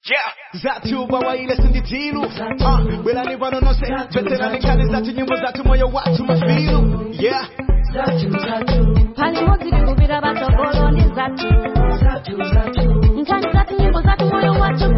Yeah, zatu bawaile sinditilu belani vano no se veterani kani zatu nyimbo zatu moyo watu mafilu. Yeah, zatu pali mozi kubira batogolo ni zatu nkani zatu nyimbo zatu moyo watu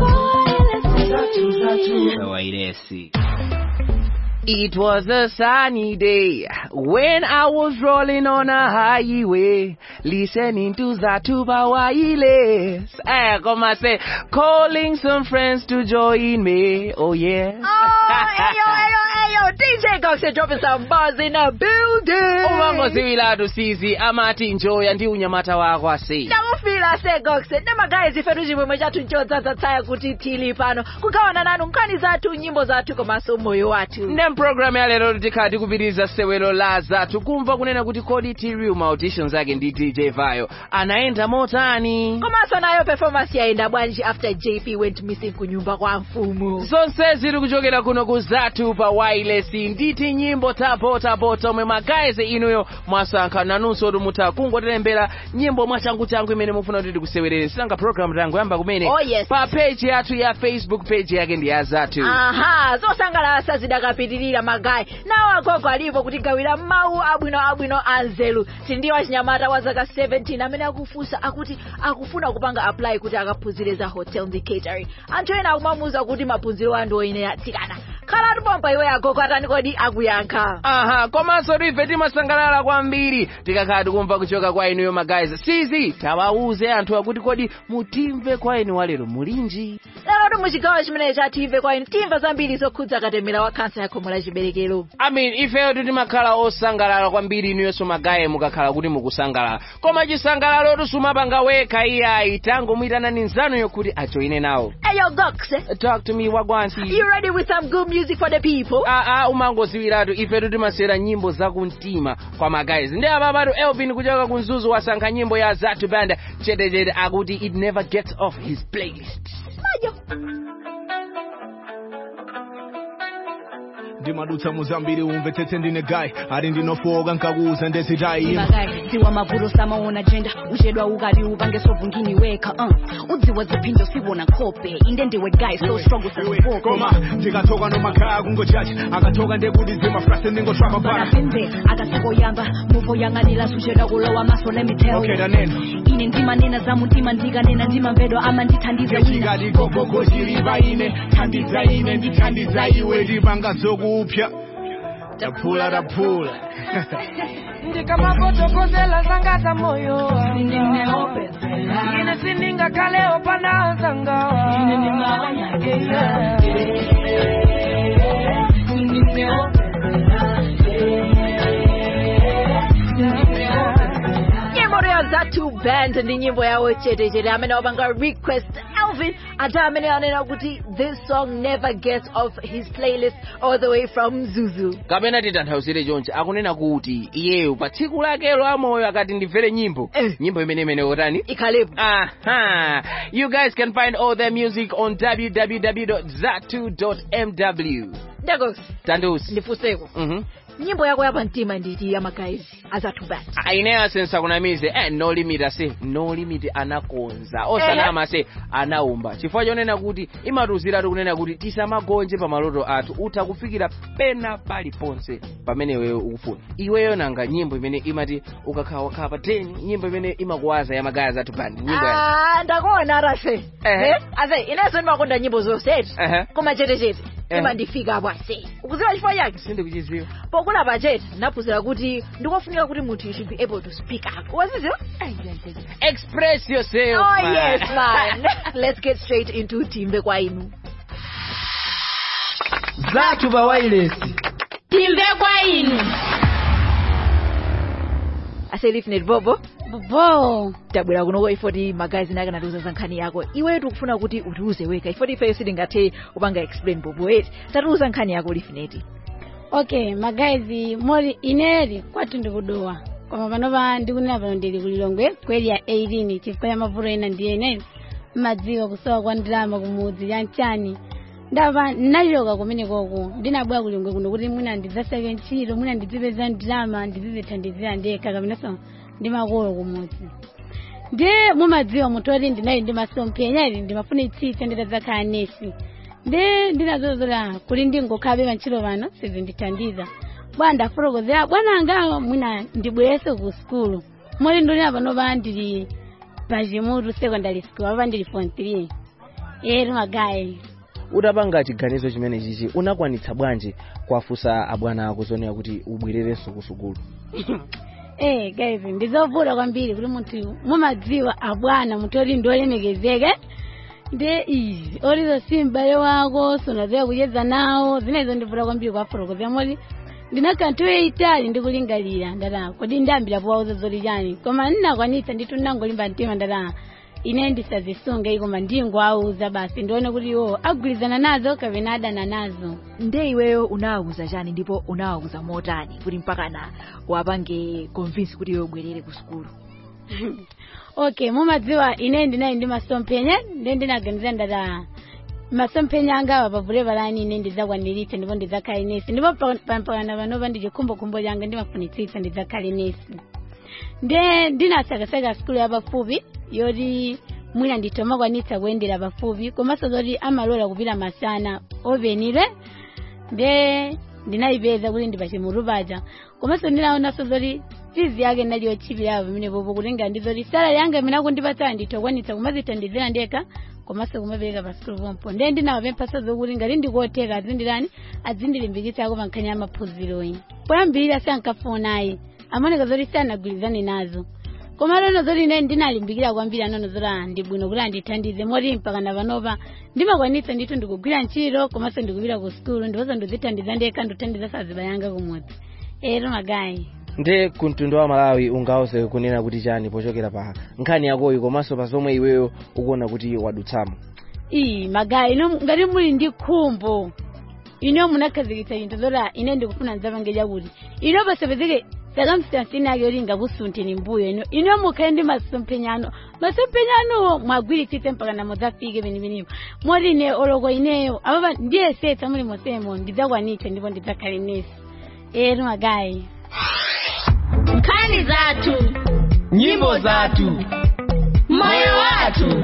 bawailesi. It was a sunny day when I was rolling on a highway, listening to Zatu Bawailes. Come I say, calling some friends to join me. Oh yeah. Oh, DJ Gox dropping some bars in the building. Umango siwiladu sisi amati njoya ndi unyamata wako asi. Ndamufila se Gox nama guys iferuji mweja tunjoza zataya kutitili pano kukawana nanu nkani zatu nyimbo zatu komaso moyo watu. Ndem program ya lero tikati kupitiriza sewelo la Zatu kumva kunena kuti kodi Tirium auditions zake ndi DJ Vayo anaenda motani. Komaso nayo performance yaenda bwanji after JP went missing kunyumba kwa mfumu. Zonse ziri kuchokera kuno ku Zatu Bawailes nditi nyimbo tapota omwe magaeze inuyo mwasankha nanunso muta kungotelembera nyimbo mwachangu imene mufuna kuti tikusewerere. Silanga program tangu yamba kumene pa page yathu ya Facebook page yake ndi ya Zatu. Aha, zosangalatsa zidakapitirira magayi nawo agogo alipo kuti gawira mawu abwino anzelu sindiyo achinyamata wa zaka 17 amene akufunsa akuti akufuna kupanga apply kuti akaphunzire za hotel ndi catering. Anthu ena akumamuza kuti maphunziro anu oyene atsikana khala tupompa iwe agogo atani kodi akuyankha. Aha, komanso ife timasangalala kwambiri tikakhala tikumva kuchoka kwa inuyo magayizi. Sizi tawauze anthu akuti kodi mutimve kwa inu walero mulinji. Lero muchigawo chimene chatimve kwa inu timva zambiri zokhudza katemera wa kansa ya khomo la chiberekero. Ifeyo timakhala osangalala kwambiri inuyonso magaye mukakhala kuti mukusangalala. Koma chisangalalo sumapanga wekha iyayi tangomuyitanani nzanuyo kuti ajoine nawo. Hey yo Gox, talk to me wagwansi. You ready with some good music for the people? Umangoziwiratu ifeyo timasera nyimbo zakumtima kwa magayizi. Ndi ababatu Elvin kuchoka kunzuzu wasankha nyimbo ya Zatu Band chedechede akuti it never gets off his playlist. Mayo. ndimadutsa muzambiri umve tete ndine guy ari ndinofoga nkakuza ndezidai magayi siwa mavuro samaona agenda uchedwa ukati upange sovungini weka udziwa ziphindo siwona kope inde ndiwe guy so strong usasifoka koma ndikatoka nomakaya kungojaji akatoka ndekuti zimafrase ndingotrapa para pende akasikoyamba muvo yanganira suchedwa kulowa maso let me tell you ine ndima nena za mutima ndikanena ndima mvedo ama ndithandize wina gogogo chiriba ine thandiza ine ndithandiza iwe ndipanga zokupya tapula ndikamapotokozela zangata moyo ine sininga kaleo panazanga Zatu Band ndi nyimbo yawo chedechede amene wapanga request Elvin ata amene anena kuti this song never gets off his playlist all the way from Zuzu. Kapena titanthauzire chonchi akunena kuti iyeyo pa tsiku lakelo amoyo akati ndimvere nyimbo nyimbo imene otani ikhalepo. Aha, you guys can find all their music on www.zatu.mw. Ndagos Tandus ndifuseko nyimbo yako yapa mtima nditi ya magayizi Zatu Band. Aineya sensa kunamize no limit ase no limit anakonza osanama ase anaumba chifukwa chonena kuti imatuzira kunena kuti tisamagonje pa maloto athu utha kufikira pena paliponse pamene wewe ukufuna. Iweyo nanga nyimbo imene imati ukakhala pa 10 nyimbo imene imakuwaza ya magayizi Zatu Band nyimbo ndakuona arase ase ineso ndimakonda nyimbo zonse koma chedechede ndifika bwase ukuziwa chifukwa chake sindikuchiziwa pokula budget naphunzira kuti ndikofunika kuti munthu you should be able to speak up. Waziziwa? Express yourself. Oh man. Yes man. Let's get straight into timve kwa inu. Zatu Bawailes timve kwa inu. Aselifnet Bobo tabwera kuno ifoti magayizi nake natuza zankhani yako iweyo tikufuna kuti utiuze weka ifoti ifeyo sitingathe upanga explain Bobo eti tatuuza nkhani yako Lifnet. Okay, magayizi moli ineri kwatu ndikudowa koma panopa ndikunena pano ndili kulilongwe kweli ya 18 chifukwa ya mavuto ena ndiye ineri madziwa kusowa kwa ndalama kumudzi ya nchani ndava nachoka kumene koko ndinabwera kulilongwe kuno kuti mwina ndidzasake ntchito mwina ndidzipeza ndalama ndizizithandizira ndekha kapenanso ndi makolo kumudzi Ndiye mumadziwa mutori ndinayi ndimasomphenya ili ndimafunitsitsa nditadzakhala nesi. Ndiye ndinazozera kuli ndingokhabe pantchito pano sizindithandiza. Bwana ndafotokozera bwana anga mwina ndibwereso ku skulu. Muli ndonera panopa ndili Pajimutu secondary school apa ndili form 3. Magayi. Utapanga chiganizo chimene chichi unakwanitsa bwanji kwafusa abwana ako zonena kuti ubwererenso ku sukulu? Guys, ndizovuta kwambiri kuti munthu mumadziwa abwana mutori ndolemekezeke. Nde izi orizo simbale wako sonazoya kucheza nawo zinezo ndivuta kwambiri kwafotokozera moti ndinakanthuwe itali ndikulingalira ndata kodi ndambira powauza zoti chani koma ndinakwanitsa ndithu ndinangolimba mtima ndata ine ndisazisunga ikoma ndingowauza basi ndione kuti iwo agwirizana nazo kapena adana nazo. Nde iweyo unawauza chani ndipo unawauza motani kuti mpaka na wapange convince kuti iwe ubwerere ku skulu? Okay, mumadziwa ine ndinayi ndimasomphenya nde ndinaganiza ndata masomphenya anga apa pavule balani ine ndidzakwaniritsa ndipo ndidzakhala nesi ndipo pampakana panopa ndichikhumbokhumbo changa ndimafunitsitsa ndidzakhala nesi. Nde ndinasakasaka skulu yapafupi yoti mwina nditomakwanitsa kuyendera pafupi komanso zoti amalola kupita masana ovenire. Nde ndinayipeza kuti ndipachimutu paja komanso ndinaonanso zoti fizi yake ndali yochipirapo pamene popo kutenga ndizoti salari yanga imene akundipatsa nditokwanitsa kumazithandizira ndekha komanso kumapereka pa skulu pompo. Nde ndinawapemphaso zokuti ngati ndikuotheka azindilimbikitsako pa nkhani ya maphunziroyi. Poyambirira sankafunayi amaoneka zoti sanagwirizane nazo koma lero zoti ine ndinalimbikira kwambiri anono zoti ndibwino kuti andithandize moti mpakana panopa ndimakwanitsa ndithu ndikugwira ntchito komanso ndikupita ku skulu ndiponso ndizithandiza ndekha ndithandiza saziba yanga kumudzi. Magayi. Nde kumtundu wa Malawi ungawuze kunena kuti chani pochokera pa nkhani yakoyi komanso pa zomwe iweyo ukuona kuti wadutsamo? Magayi ino ngati muli ndi khumbo ino munakhazikitsa chinthu zoti ine ndikufuna ndidzapange chakuti ino pasapezeke circumstance inake yoti ngakusuntheni mbuyo ino mukhale ndi masomphenyano mwagwiritsitse mpaka na mudzafike penipenipo moti ine oloko ineyo apapa ndiyesetsa muli mosemo ndidzakwanitsa ndipo ndidzakhale nesi. Magayi. Nkhani zathu, Nyimbo zathu, moyo wathu.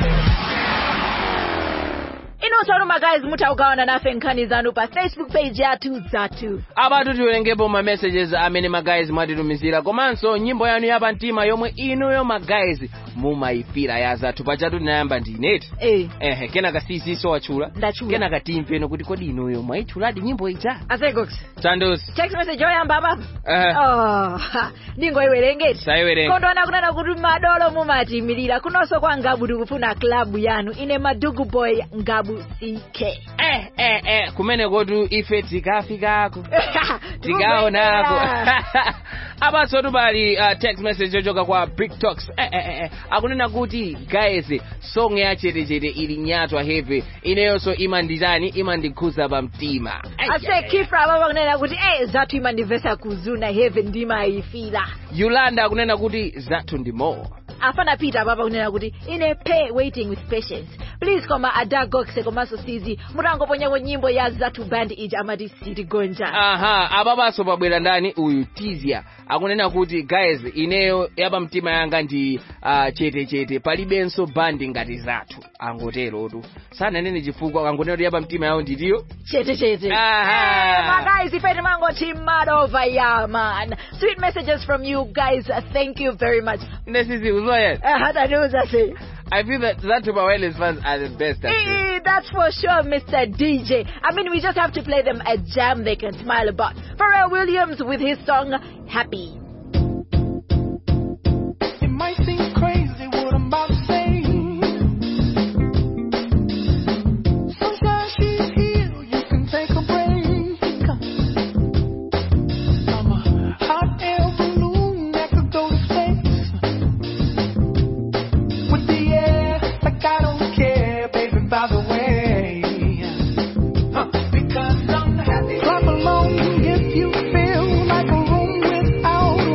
Ino guys mutaugawana nafe nkhani zanu pa Facebook page yathu zathu. Abatu tiwerengepo ma messages amene guys mwatitumizira komanso nyimbo yanu yapa mtima yomwe inuyo guys mumayifira ya zathu pachatu tinayamba ndi ineti. Kenaka sisiso wachula. Kenaka timveno kuti kodi inuyo mwaichuladi nyimbo ija. Asegox. Tandos. Text message yoyamba baba. Ningo iwerengeti. Saiwerenga. Kondona kunena kuti madolo mumatimirira kunonso kwa Ngabu ndikufuna club yanu ine Madugu Boy Ngabu CK. Kumene kotu ife tikafikako. Tikaonako. Abaso bali text message yochoka kwa Big Talks. Akunena kuti guys song ya chete ili nyatwa heavy ineyonso imandizani imandikhuza pa mtima. Ase Kifra baba kunena kuti zathu imandivesa kuzuna heavy ndima ifila. Yolanda akunena kuti zathu ndi more. Afana Peter baba kunena kuti ine pay waiting with patience. Please koma Adagoxe komanso Sizi mutangoponya nyimbo ya Zathu band ija amati City Gonja. Ababaso pabwera ndani uyu Tizia akunena kuti guys ineyo yapa mtima yanga ndi chete palibenso band ngati zathu angotero tu sana nene chifukwa angonena kuti yapa mtima yawo ndiyo chete. Guys ifeti mango timad over ya man. Sweet messages from you guys. Thank you very much. Nesizi uzoya. I feel that Zathu Bawele's fans are the best. That's for sure, Mr. DJ. I mean, we just have to play them a jam they can smile about. Pharrell Williams with his song, Happy. It might seem crazy what I'm about to say. Sunshine, she's here, you can take a break. I'm a hot air balloon that could go to space. With the air, like I don't care, baby, by the way. Because I'm happy. Clap along if you feel like a room without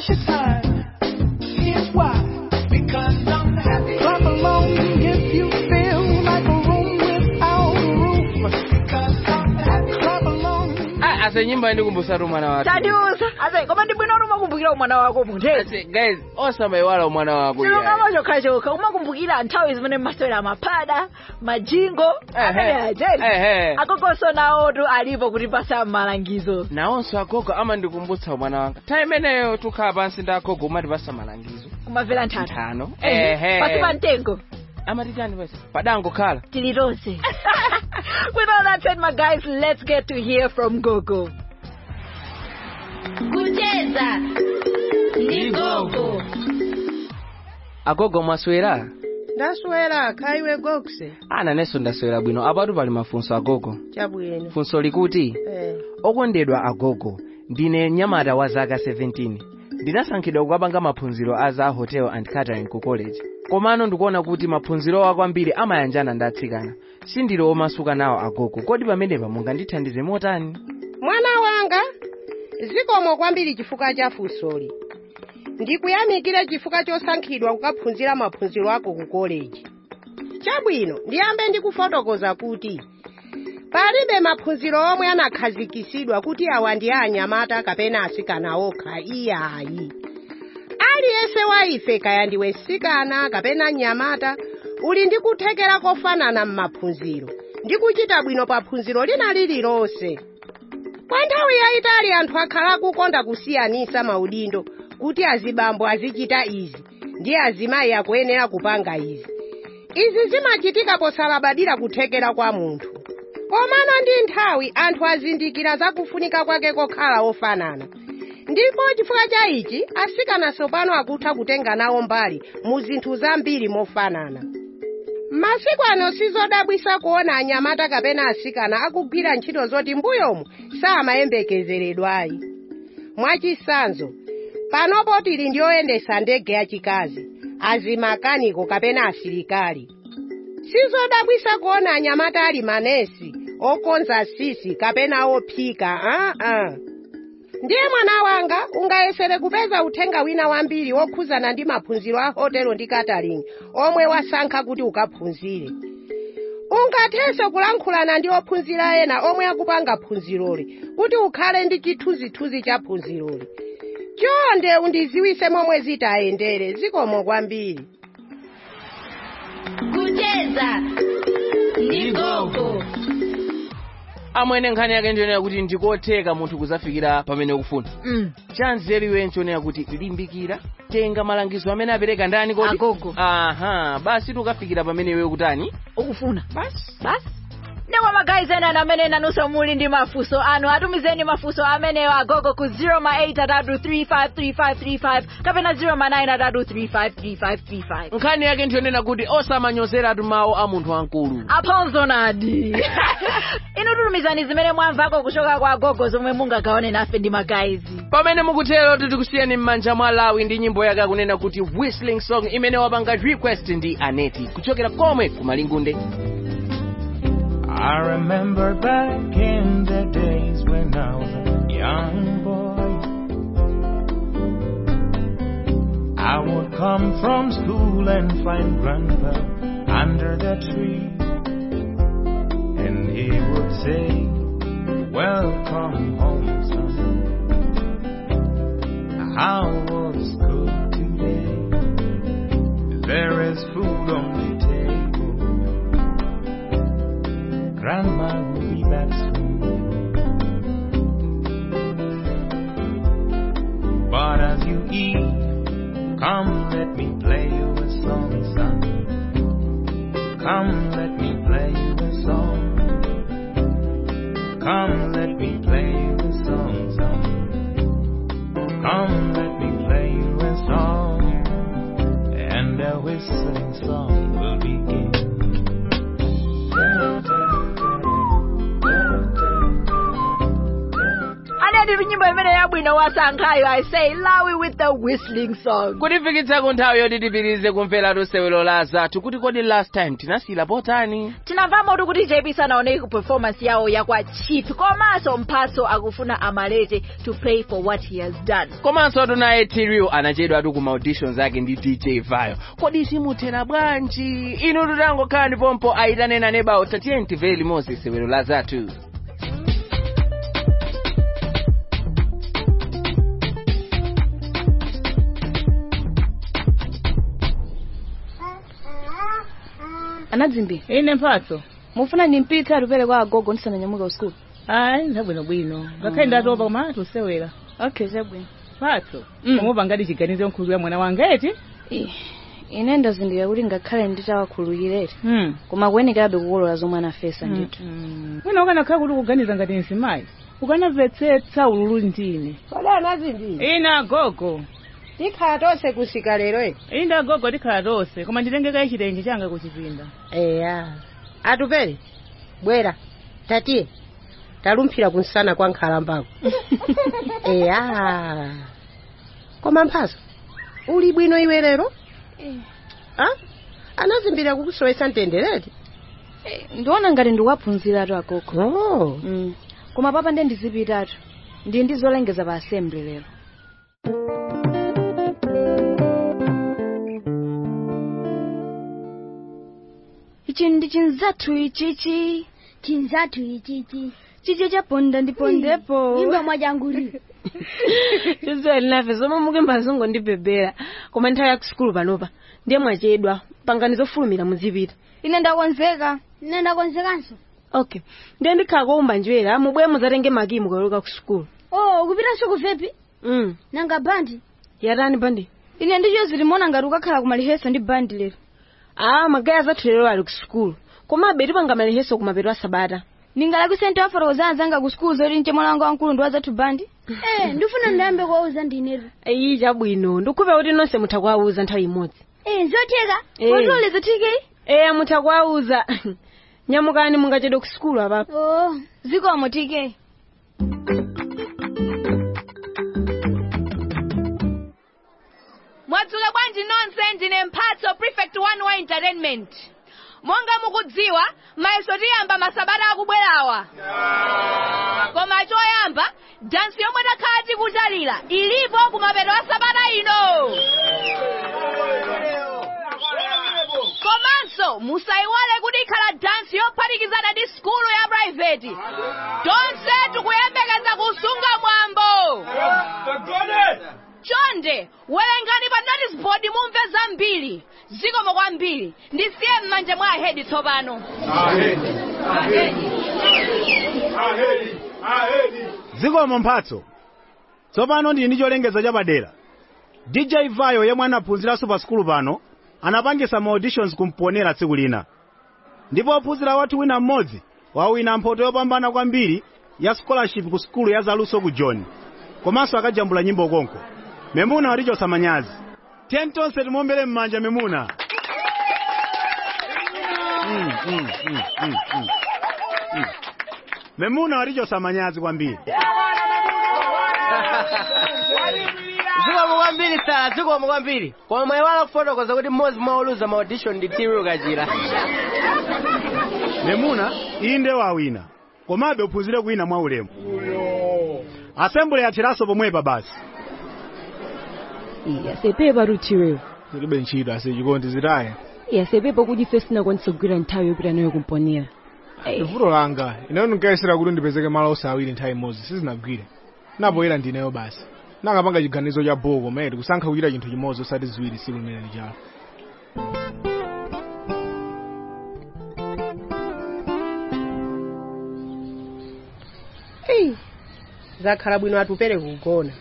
waste your time. Here's why. Because I'm happy. Clap along if you feel like a room without a roof. Because I'm happy. Clap along. Ase nyimba ndikumbusa mwana wako. Tadiusa. Ase koma ndibwino umakumbukira mwana wako munthu. Ase guys, osamaiwala mwana wako. Chilo kama chokachoka umakumbukira nthawi zimene masewera maphada, majingo, amene ajeni. Agogo nawo tu alipo kuti pasa malangizo. Nawonso agogo amandikumbutsa mwana wanga. Time imeneyo tukhala pansi ndi agogo umatipasa malangizo. Kumavera nthano. Pasi pa mtengo. Amatitani basi. Padango khala. Tilirose. With all that said, my guys, let's get to hear from Gogo. Kucheza ni Gogo. Agogo mwaswera? Ndaswera khaiwe gokse. Ana neso ndaswera bwino apatu pali mafunso agogo. Chabwino. Funso likuti okondedwa agogo ndine nyamata wa zaka 17. Ndinasankhidwa kukapanga maphunziro a za hotel and catering ku college. Komano ndikuona kuti maphunziro akwambiri amayanjana ndi atsikana. Sindilo omasuka nawo agogo. Kodi pamenepa mungandithandize motani? Mwana wanga, zikomo kwambiri chifukwa cha funsoli. Ndikuyamikire chifukwa chosankhidwa kukaphunzira maphunziro ako ku college. Chabwino, ndiyambe ndikufotokoza kuti palibe maphunziro omwe anakhazikisidwa kuti awa ndi anyamata kapena asikana okha iyayi. Aliyense wa ife kaya ndiwe nsikana kapena nyamata uli ndi kuthekera kofanana m'maphunziro ndi kuchita bwino pa phunziro lina lililonse. Kwa nthawi yayitali anthu akhala kukonda kusiyanisa maudindo kuti azibambo azichita izi ndi azimayi akuyenera kupanga izi. Izi zimachitika posalabadira kuthekera kwa munthu. Komano ndi nthawi anthu azindikira zakufunika kwake kokhala ofanana. Ndipo chifukwa cha ichi asikana sopano akutha kutenga nawo mbali mu zinthu zambiri mofanana. Masiku ano sizodabwisa kuona anyamata kapena asikana akugwira ntchito zoti mbuyomu samayembekezeredwayi. Mwachisanzo, panopo tili ndi oyendesa ndege yachikazi, azimakaniko kapena asilikali. Sizodabwisa kuona anyamata ali manesi, okonza sisi kapena ophika. Ndiye mwana wanga ungayesere kupeza uthenga wina wambiri wokhuzana ndi maphunziro a hotel ndi catering omwe wasankha kuti ukaphunzire. Ungathenso kulankhulana ndi ophunzira ena omwe akupanga phunziroli kuti ukhale ndi chithunzithunzi cha phunziroli. Chonde undiziwise momwe zitayendere zikomo kwambiri. Kucheza ni Gogo. Amwene nkhani yake ndionera kuti ndikotheka munthu kuzafikira pamene ukufuna. Chanzeri wenchonera kuti limbikira, tenga malangizo amene apereka ndani kodi? Agogo. Basi tukafikira pamene iwe ukutani? Ukufuna. Basi. Newa magayizi ena amene nanuso muli ndi mafunso anu atumizeni mafunso amene agogo ku 083353535 kapena 093353535. Nkhani yake ndionera kuti osamanyozera atumawo a munthu wankulu. Aponzo nadi. Inu tutumizani zimene mwamvako kuchoka kwa agogo zomwe mungagawane nafe ndi magayizi. Pamene mukutero tikukusiyani m'manja mwa Lawi ndi nyimbo yake akunena kuti whistling song imene wapanga request ndi Aneti kuchokera komwe ku Malingunde. I remember back in the days when I was a young boy. I would come from school and find Grandpa under the tree. And he would say, welcome home, son. How was school today? There is food on the table. Grandma will be back soon. But as you eat, come let me play you a song, son. Come let me play you a song. Come let me play you a song, son. Come let me play you a song. And the whistling song will begin. Aneti nyimbo imene yabwino wasankhayo I say Lawi with the whistling song. kutifikitsa kunthawi yoti tipitirize kumvera lusewelo la zathu kuti kodi last time tinasiyira potani. Tinamva kuti JP sanaoneke ku performance yawo yakwa Chief komanso Mphatso akufuna amalete to pay for what he has done. komanso tunaye Tiriu anachedwa ku auditions ake ndi DJ Vayo. kodi simuthera bwanji inu tutangokhala ndipompo ayitanena nebawo tatiye timvere limodzi sewelo la zathu. Anadzimbi. Ine Mphatso. Mufuna nimpita rupere kwa agogo ndisananyamuka usiku. Ayi, zabwino. Ngakhenda atopa koma tusewera. Okay, zabwino. Mphatso. Ngoba ngati chiganizo nkhulu ya mwana wanga eti? Ine ndazindikira kuti ngakhale nditawakhululukireti. Koma kuyenekabe kukolola zomwe anafesa ndithu. Mwina ukanakhala kuti kuganiza ngati nzimayi. Ukanamvetsetsa ululu ndine. Kodi Anadzimbi? Ina agogo. Tikhala tonse kusika lero eti? Inde agogo tikhala tonse koma nditengeka chitenje changa kuchipinda. Eya. Atupere. Bwera. Tatiye. Talumphira kunsana kwa nkhalambako. Eya. Koma Mphatso. Uli bwino iwe lero? Anazimbira kukusowesa mtendereti? Ndiona ngati ndikuwaphunziratu agogo. Oh. Koma papa ndizipitatu. Ndi ndizolengeza pa assembly lero. Ichi ndi chinzathu ichichi. Chinzathu ichichi. Chichi chaponda ndipondepo. Imba mwajanguri. Chizweli nafe zomwe mukemba zongo ndibebera. Koma nthawi ya kusukulu panopa. Ndiye mwachedwa. Panganizo fulumira muzipita. Ine ndakonzeka. Ine ndakonzekanso. Okay. Ndiye ndikhala kuumba njwera mubwe muzatenge makimu kuloka kusukulu. Oh, kupitanso kuvepi? Nanga bandi? Yarani bandi? Ine ndicho zilimona ngati ukakhala kumaliheso ndi bandi lero. Magaya zathu lero ali kusukulu. Koma beti panga maliheso kumapeto a Sabata. Ningala kusente wafotokoza anzanga kusukulu zoti nche mwana wanga wankulu ndi wazathu bandi? Ndifuna ndayambe kuwauza ndineru. Eyi chabwino. Ndikupe kuti nonse mutha kuwauza nthawi imodzi. Zotheka? Kotoleza TK? Mutha kuwauza. Nyamukani mungachedwe kusukulu apapo. Oh, zikomo TK. Mwatsuka bwanji nonse ndine Mphatso prefect wanu wa entertainment. Monga mukudziwa mayeso tiyamba masabata akubwerawa. Koma choyamba dansi yomwe takhala tikuchalira ilipo kumapeto a sabata ino. Komanso musayiwale kuti ikhala dansi yophatikizana ndi skulu ya private. Tonse tikuyembekeza kusunga mwambo. Chonde werengani pa notice board mumve zambiri. Zikomo kwambiri. Ndisiye m'manja mwa ahedi tsopano. Zikomo Mphatso. Tsopano ndi cholengeza chapadera. DJ Vayo yemwe anaphunziranso pa skulu pano anapangisa ma auditions kumponera tsiku lina. Ndipo ophunzira wathu wina mmodzi wawina mphoto yopambana kwambiri ya scholarship ku skulu ya Zaluso ku John. Komanso akajambula nyimbo konko. Memuna walichosa manyazi. Tonse timombere m'manja Memuna. Memuna walichosa manyazi kwambiri. Zikomo kwambiri sala, zikomo kwambiri. Koma mwaiwala kufotokoza kuti mmodzi mwauluza ma audition ndi Tiriu kachira. Memuna inde wawina. Komabe uphunzire kuwina mwa ulemu. Assembly yathiraso pomwepa basi. Sepepa rutiwe. Zilibe ntchito asechikondi zitaye. Sepepa kuti first nakwanisa kugwira nthawi yopita nayo kumponera. Vuto langa ine ndinkaisira kuti ndipezeke malo osawiri nthawi imodzi sizinagwire. Napoyera ndineyo basi. Nakapanga chiganizo cha boko medi kusankha kuchita chinthu chimodzi osati ziwiri siku limene lijalo. Zakhala bwino atupere kugona.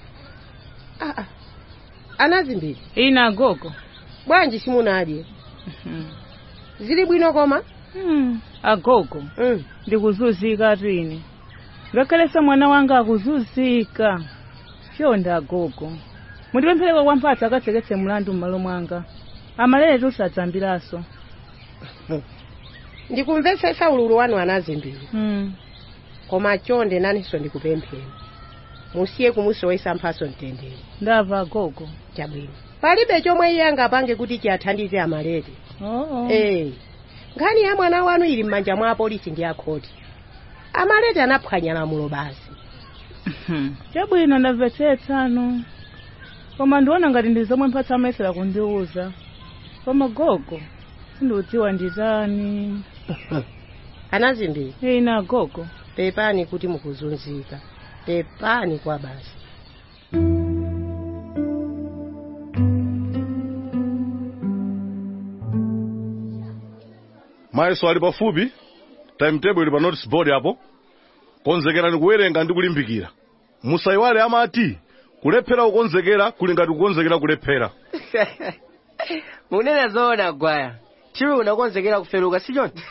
Anazimbiri. Ina agogo. Bwanji simunadye. Zili bwino koma? Agogo. Ndikuzunzika twini. Ngakalesa mwana wanga akuzunzika. Chonda agogo. Mutipemphereko kwa Mphatso akatseketse mlandu m'malo mwanga. Amalere tusadzambiraso. Ndikumvetsetsa ululu wanu Anazimbiri. Koma chonde naninso ndikupemphera. musiye kumusowesa mphaso mtendere. Ndava gogo. Chabwino. Palibe chomwe iye angapange kuti chiathandize amalete. Nkhani ya mwana wanu ili m'manja mwa apolisi ndi akhoti. Amalete anaphwanya lamulo basi. Chabwino ndamvetsetsano. Koma ndiona ngati ndi zomwe mphatso amayesera kundiuza. Koma gogo sindiudziwa ndizani. Anazimbi. Ina gogo. Pepani kuti mukuzunzika. Pepani kwa basi. Mayeso ali pafupi, timetable ili pa notice board hapo. Konzekera ni kuwerenga ndi kulimbikira. Musaiwale amati kulephera ukonzekera kuli ngati kukonzekera kulephera. Munena zoona gwaya. Chiru unakonzekera kuferuka sichoncho.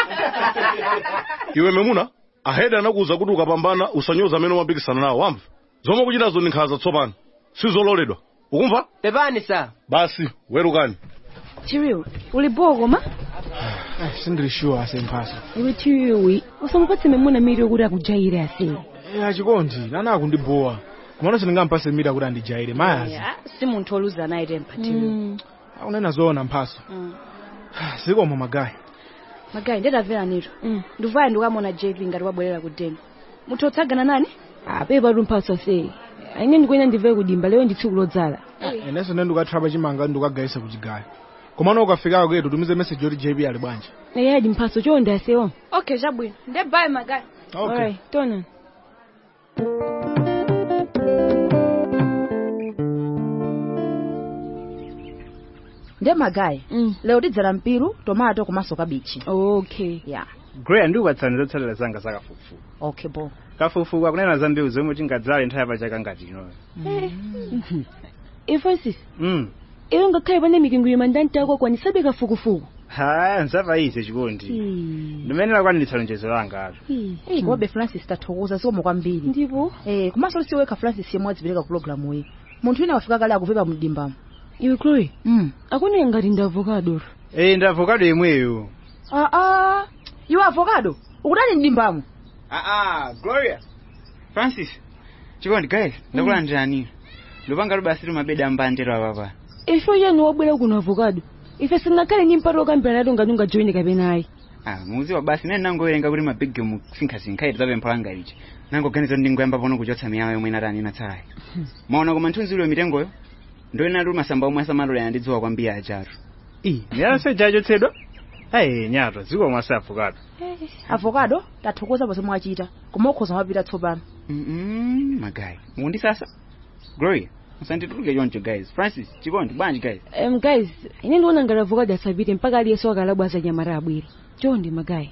Iwe Memuna, ahedi anakuza kuti ukapambana usanyoza amene umapikisana nawo, wamva? Zomwe kuchitazo ndi nkhanza tsopano. Sizololedwa. Ukumva? Pepani sa. Basi, werukani. Chiru, uli bogo ma? Sindiri sure ase mphaso. Iwe Chiru, usamupatse Memuna miri yokuti akujaire ase. Achikondi, nana akundibowa. Kumano sindingampase miri kuti andijaire, mayazi. Si munthu oluza naye tempa Chiru. Unena zoona mphaso. Zikomo magayi. Magayi ndedavera nito. Nduvaya ndikamona JP ngati wabwerera ku deni. Munthu otsagana nani? Pepa mphaso ase. Ine ndikwena ndive kudimba lero ndi tsiku lodzala. Ineso ndikatrapa chimanga ndikagayisa kuchigaya. Komano ukafika kwetu tumize message yoti JP ali bwanje. Yedi mphaso chonde asewo. Okay, chabwino. Ndebaye Magayi. Okay. Alright, tona. Nde Magayi. Leo tidzera mpiru, tomato komanso kabichi. Okay. Yeah. Greya ndi ukatsanira tsatira zanga zakafufu. Okay bo. Kafufu akunena zambiu zomwe tingadzale nthawi pachaka ngati ino. Francis. Iwe ngakhale pane mikingo yomandanta yako kwanisabe kafukufuku. Ha, nzava ize chikondi. Ndimenera kwanitsa lonjezo langa ato. Kobe Francis tathokoza zikomo kwambiri. Ndipo komanso siweka Francis yemwe adzipereka ku program iyi. Munthu wina wafika kale akuvepa mdimbamo. Iwe Chloe. Akune ngati ndi avocado. Ndi avocado yemweyo. Iwe avocado? Ukutani mdimbamo? Gloria. Francis. Chikondi guys, ndakulandirani. Lupanga lubasi lumabeda ambandero apapa. Ife yanu wabwera kuno avocado. Ife sinakale ni mparo kambira nato nganunga join kapena ayi. Muzi wa basi nene nangowerenga kuti mabig mu sinkhasinkha idzabe mpalanga ichi. Nangoganiza ndingoyamba pono kuchotsa miyawo yomwe inatani inatsala. Maona koma nthunzilo mitengoyo. Ndoena ndi masamba omwe asamalolera ndidziwa kwambiri achatu. Miyala sejachotsedwa? Nyato, ziko mwasa avocado. Avocado tathokoza pa zomwe achita. Koma ukhoza mapita tsopano. Magayi. Mundi sasa? Gloria. Musandituluke choncho guys. Francis, chikondi bwanji guys. Guys, ine ndiona ngati avocado asapite mpaka aliyeso akalabwa za nyamara abwere. Chondi Magayi.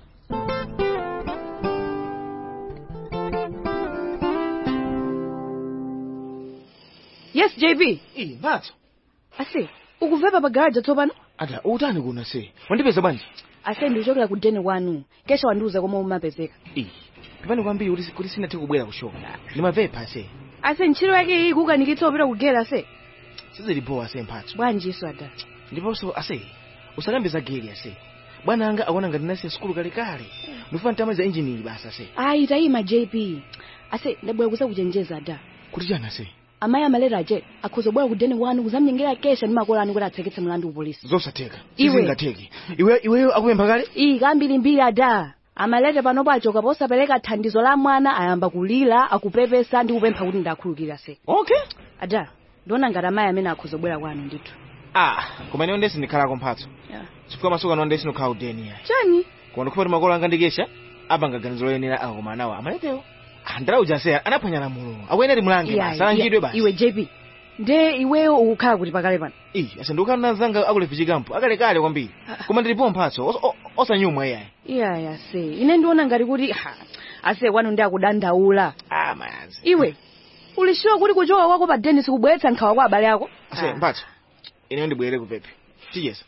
Yes, JB. Mphatso. Ase, ukuvepa pa garage tsopano? Ada, utani kuna se. Wandipeza bwanji? Ase ndichokera ku deni wanu. Kesha wandiuza komwe umapezeka. Pepani kwambiri kuti sinathe kubwera kushoka. Ndimavepa se. Ase ntchito yake iyi kukanikitsa opita kugera ase. Sizilipowa ase Mphatso. Bwanji iso ada. Ndiponso ase, usakambiza geli ase. Bwana anga akuona ngati nasi skulu kale. Ndifuna ntamaza engineer basa se. Tayima JP. Ase ndabwera kuzakuchenjeza ada. Kuti chana se? Amayi amalera aje akhoza bwera ku deni wanu kuzamnyengera kesha ndi makola anu kuti atseketse mlandu upolisi. Zosatheka. Sizingatheki. Iweyo akupempha kale? Kambiri ada. Amalete panopo achoka posapereka thandizo la mwana ayamba kulira akupepesa ndi kupempha kuti ndakhulukira se. Okay. Ada, ndiona ngati amayi amene akhoza bwera kwanu ndithu. Koma ine ndesi ndikhalako Mphatso. Chifukwa masuka anu ndesi nokhala udeni ya. Chani? Koma kuti makola anga ndikesha, apanga ganizo loyenera akoma nawo amaletewo. Ndara ujase anaphwanya lamulo. Akuyenera mulange basa lanjidwe basa. Iwe JP. Nde iweyo ukukhala kuti pakale pano. Ase ndikukhala nazanga akulefichi kampo. Akalekale kwambiri. Koma ndilipo Mphatso osanyumwa iyayi. Ase. Ine ndiona ngati kuti ase kwanu ndi akudandaula. Mayazi. Iwe. Ulishiwa kuti kuchoka kwako pa deni sikubweretsa nkhawa kwa abale ako? Ase Mphatso. Ine ndibwere kupepe. Tiyesa.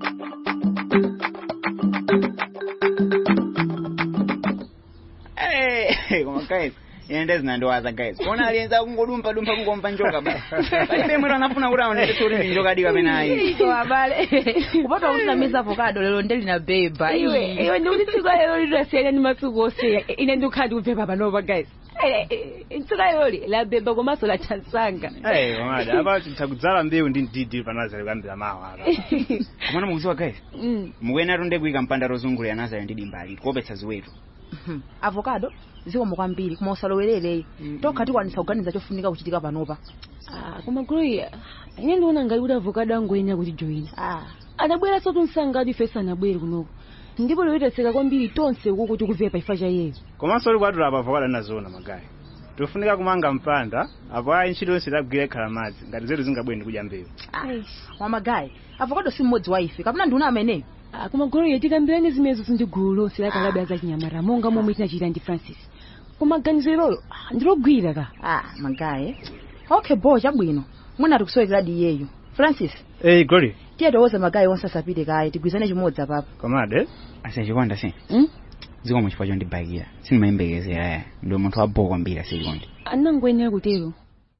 Koma guys, ine zinandowaza guys. Kona aliyenza kungodumpa kungomva njoka basi. Palibe mwera anafuna kuti aoneke kuti ndi njoka dika pena ayi. Abale. Kupata usinamiza avocado lero ndeli na beba. Iwe ndi kuti tsiku lero lidasiyana ndi masuku oseya. Ine ndikhala ndikupepa panopa guys. Ntsuka yoli la beba komanso la chansanga. Wamada apa tikudzala mbewu ndi ndidi panazari kuyambira mawa apa. Mwana mukuziwa guys. Mukwena ronde kuika mpanda rozungulira nazari ndi dimbali kuopetsa ziweto. Avocado zikomo kwambiri koma usalowerere tokhati kwanisa kuganiza chofunika kuchitika panopa. Koma Gloria ine ndiona ngati kuti avocado angoyenya kuti join. Anabwera sotu msangadi fesa anabwera kunoko. Ndipo lowetetseka kwambiri tonse uko kuti kuvepa paifa cha yeye. Komanso uli kwatula apa avocado nazona magayi. Tofunika kumanga mpanda apo ayi ntchito yonse idagwire khala madzi ngati zetu zingabwere kudya mbewu. Wamagayi avocado si mmodzi wa ife kapena nduna amene. Koma Gloria tikambirane zimezo sindigulu lonse la kalabe za chinyamata monga momwe tinachita ndi Francis. Koma ganizo lolo ndilogwira ka. Magayi. Okay bo chabwino. Mwina tikusowekera di yeyo. Francis. Gloria. Tiye towoza magayi onse asapite kayi tigwizane chimodzi apapa. Komade? Ase chikonda si. Zikomo chifukwa chondibakira. Sinimayembekezera ndo munthu waboko kwambiri asilikonde. Anangoyenera kutero.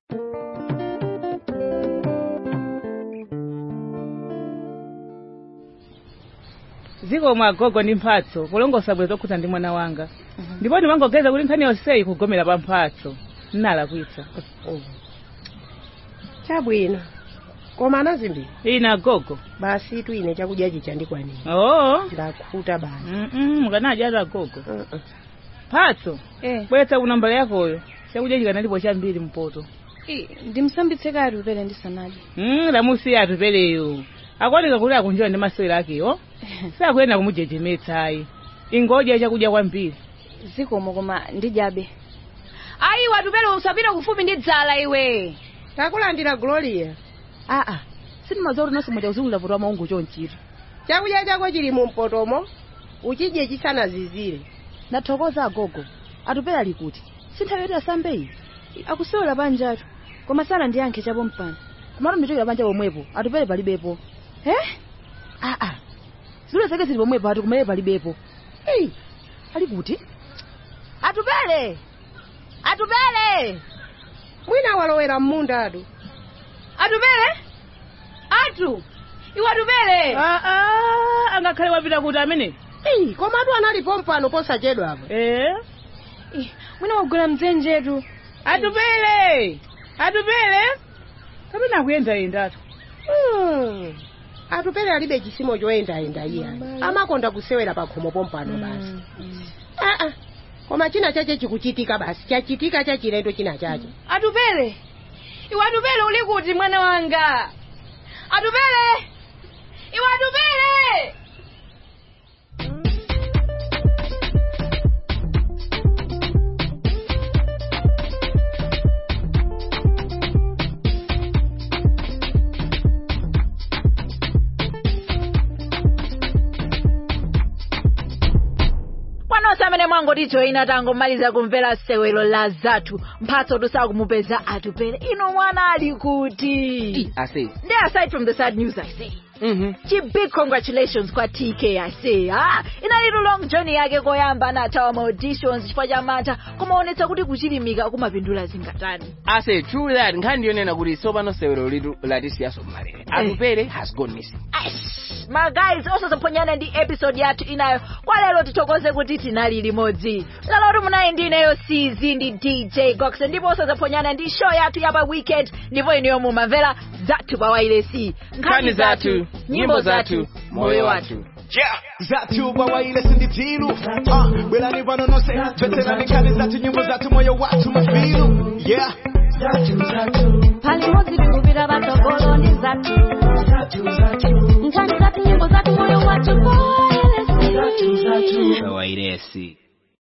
Zikomo agogo ndi mphatso kulongosa bwezi okhuta ndi mwana wanga. Ndipo ndimangogeza kuti nkhani yonseyi kugomera pa mphatso. Nalakwitsa. Chabwino. Koma anazimbi. Ina gogo. Basi tu ine chakudya chicha ndikwanira. Ndakhuta basi. Mukanadya gogo. Phatso. Bwetsa kunambala yakoyo. Chakudya chikanalipo chambiri mpoto. Ndimsambitse kaya atupele ndisanadye. Lamusiya atupeleyo. Akwanika kuti akunjira ndi masewera akeyo. Sakuyenda kumujejemetsa ayi. Ingodya chakudya kwambiri. Zikomo koma ndidyabe. Ayi watupele usapita kufupi ndi dzala iwe. Takulandira Gloria. Sindimazoto nonse mwaja uzungulira voto wa maungu chonchito. Chakudya chako chili mu mpotomo, uchidye chisanazizire. Ndathokoza agogo. Atupele ali kuti. Sinthawi yoti asambe iyi. Akusewera banjatu. Koma sana ndiyankhe chapo mpano. Komatu ndichokera banja pomwepo, atupele palibepo. Zule zake zili pomwepo ati kumene palibepo. Ali kuti? Atupele! Atupele! Mwina walowera mmunda adu. Atupele? Atu! Iwe atupele! Angakhale wapita kuti amene. Koma atu analipo mpano posachedwa apo. Mwina wagula mdzenjetu. Atupele! Atupele! Kapena kuyenda atu. Atupele alibe chisimo choyenda iya. Amakonda kusewera pakhomo pompano basi. Koma china chache chikuchitika basi. Chachitika chachilendo china chache. Atupele! Iwe atupele uli kuti mwana wanga? Atupele! Iwe atupele! Samene mwango tijoina tango maliza kumvera sewelo la zathu mphatso tusakumupeza atupele ino mwana ali kuti ndi aside from the sad news I say big congratulations kwa TK I say inalitu long journey yake koyamba anathawa ma auditions chifukwa cha mantha kumaonetsa kuti kuchilimika kumapindula zingatani true that nkhani ndiyonena kuti tsopano sewelo litu latisiyaso mmalere atupele has gone missing. My guys, also zaponyana ndi episode yathu inayo kwa lero titokoze kuti tinali limodzi lero munayi ndi ineyo CZ ndi DJ Gox ndipo also zaponyana ndi show yathu ya pa weekend ndipo ineyo mumamvera zathu pa wailesi nkhani zathu nyimbo zathu moyo wathu Zathu pa wailesi ndi tilu bwelani pano nonse tveterani nkhani zathu nyimbo zathu moyo wathu mafilu palimodzi tikupita patsogolo ndi zathu nkhani zathu nyimbo zathu moyo wathu wailesi